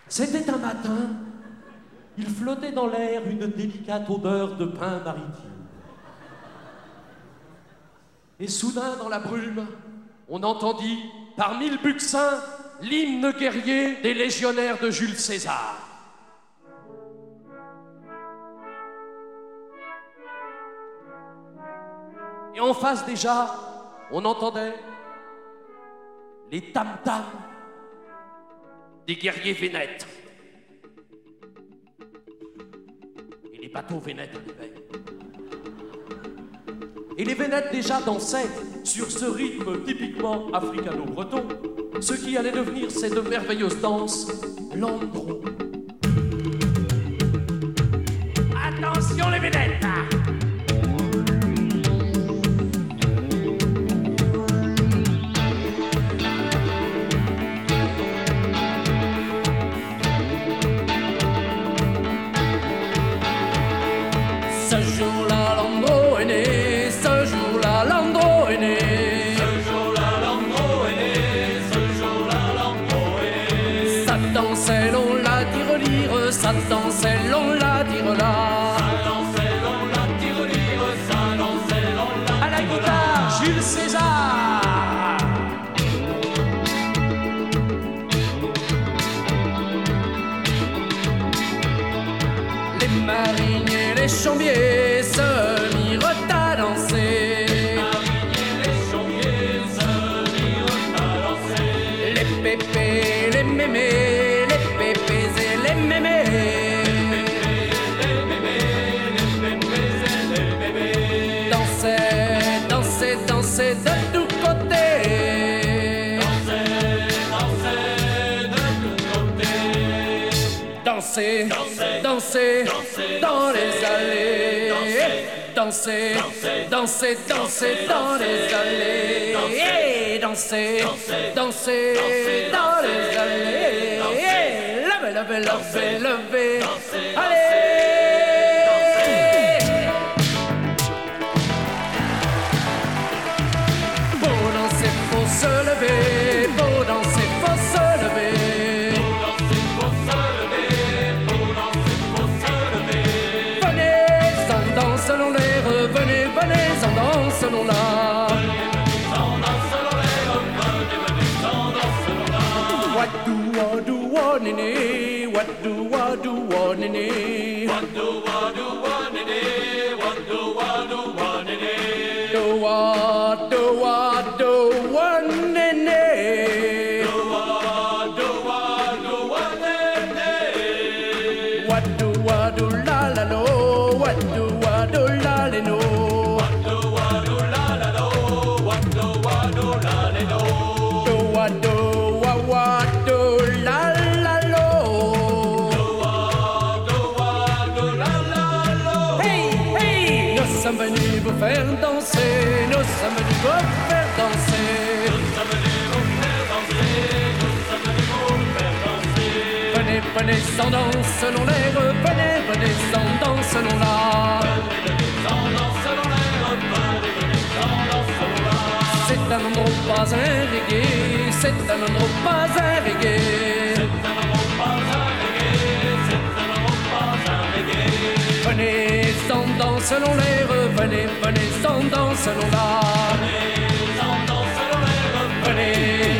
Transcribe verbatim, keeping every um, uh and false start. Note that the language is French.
C'était un matin, il flottait dans l'air une délicate odeur de pain maritime. Et soudain, dans la brume, on entendit, par mille buccins, l'hymne guerrier des légionnaires de Jules César. Et en face déjà, on entendait les tam-tams des guerriers vénètes. Et les bateaux vénètes arrivaient. Et les vénètes déjà dansaient sur ce rythme typiquement africano-breton, ce qui allait devenir cette merveilleuse danse, l'andro. Attention les vénètes! Ce jour-là, l'andro est né, ce jour-là, l'andro est né. Ce jour-là, l'andro est né, ce jour-là, l'andro est né. Ça dansait, l'on la tirelire, ça dansait, l'on la tirela. Ça dansait, l'on la tirelire, ça dansait, l'on la tirela. À la guitare, Jules César! Les mariniers, les chambiers se mirent à danser. Les mariniers, les chambiers se mirent à danser. Les pépés, les mémés, les pépés et les mémés. Les bébés, les bébés et les bébés. Dansaient, dansaient, dansaient de tous côtés. Dansaient, dansaient de tous côtés. Danser, Danser, danser, danser, dans danser, les allées. danser, Danser, danser, danser, danser dans les allées. danser, Danser, danser, danser danser, dans les danser, allées. danser, Levez, levez, danser, levez, levez. danser, Allez! Pour danser, faut se lever. Pour danser, faut se lever. Pour danser, faut se lever. Pour danser, faut se lever. Venez, en danse selon l'air. Venez, venez, en danse selon l'art. Sans danse selon l'air, venez, venez, sans danse selon l'art. What do I do, what nini? What do I do, what nini? What do I do, what it is? What do I do, what it is? Do I do I do what nini? Do I do, I do, what it is? What do I do, la la lo? What do I do, la la no? What do I do, la la lo? What do I do, la la lo? Do I do I what do la la lo? Do I do, I do, la la lo? Hey hey, nous sommes venus vous faire danser. Nous sommes venus vous faire danser. Nous sommes venus vous faire danser. Nous sommes venus vous faire danser. Venez, venez, sans danse selon l'air. Venez, venez, sans danse selon l'art. Sans danse selon l'air, venez, venez, sans danse selon l'art. C'est un endroit pas un reggae. C'est un endroit pas un reggae. C'est un amour pas un reggae. C'est un amour pas un reggae. Venez, sans danse selon l'air. Venez, venez, sans danse selon l'art. Sans danse selon l'air, Venez,